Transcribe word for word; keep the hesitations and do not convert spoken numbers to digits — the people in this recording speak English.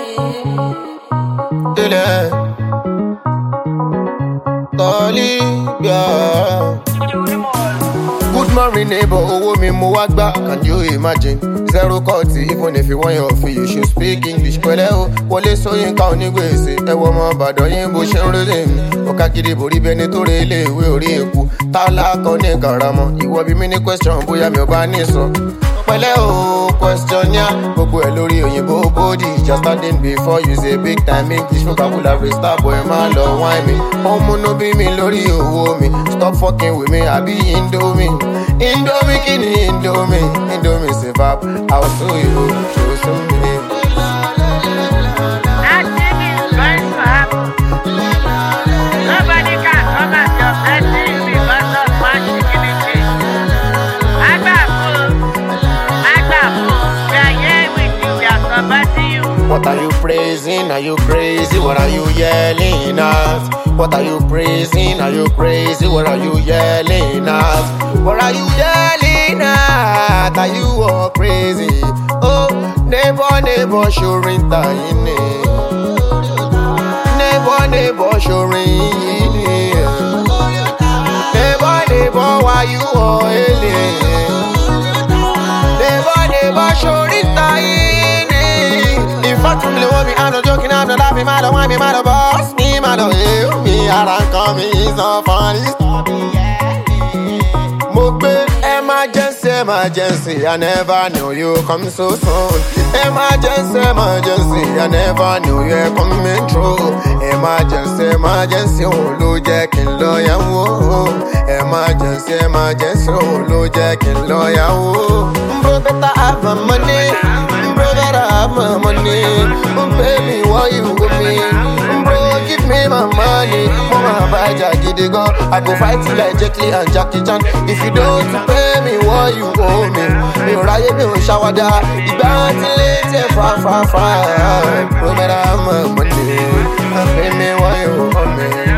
Dile Tolibia. Good morning neighbor, owó mi mo wá gbà. Can you imagine? Zero cut, even if you want your fee, you should speak English. Pẹ̀lẹ́ o, Wọlé Ṣóyínká onígbèsè. Ẹ wọ ọmọ Ìbàdàn yín bó ṣe ń rélé mi. Ọ̀ka gidi borí bẹni tó rẹ ilé ìwé orí èkó. Tálá kan ní karamọ́. Ìwọ bí mi ní question bóyá mi ò bá ní sọ. Pẹ̀lẹ́ o, question ya. Gbogbo ẹ̀ lórí òyìnbó body. Just standing before you say big time English vocabulary. Star boy máa lọ wine mi. Ọmọ náà bí mi lórí owó mi. Stop fucking with me, àbí Indomie. Indomie kini Indomie. Indomie say vap. I'll show you, show some me. That thing is going to happen. Nobody can come at your blessing because of one dignity. I got food. I got food. We are here with you. We are supporting you. What are you praising? Are you crazy? What are you yelling at? What are you praising? Are you crazy? What are you yelling at? What are you yelling at? Are you all crazy? Oh, neighbor, neighbor, showing time. Neighbor, neighbor, showing. Neighbor, neighbor, why you all yelling? Neighbor, neighbor, showing time. In fact, from the me, I'm not joking, I'm not laughing, I don't want me, I don't boss me, I don't hear me, I don't come, it's not funny. Mugbe, emergency, emergency, I never knew you come so soon. Emergency, emergency, I never knew you coming through. Emergency, emergency, oh, lo jack and lawyer, whoa. Emergency, emergency, oh, lo jack and lawyer, whoa. Bro, better have my money. Bro, better have my money. Oh, baby, why you with me? Bro, give me my money. Mama, buy Jackie go. I go fight you like Jet Li and Jackie Chan. If you don't pay me, what you owe me? Me ride me on shower da. The bounty later, far, far, far. Bro, better have my money. Pay me what you owe me.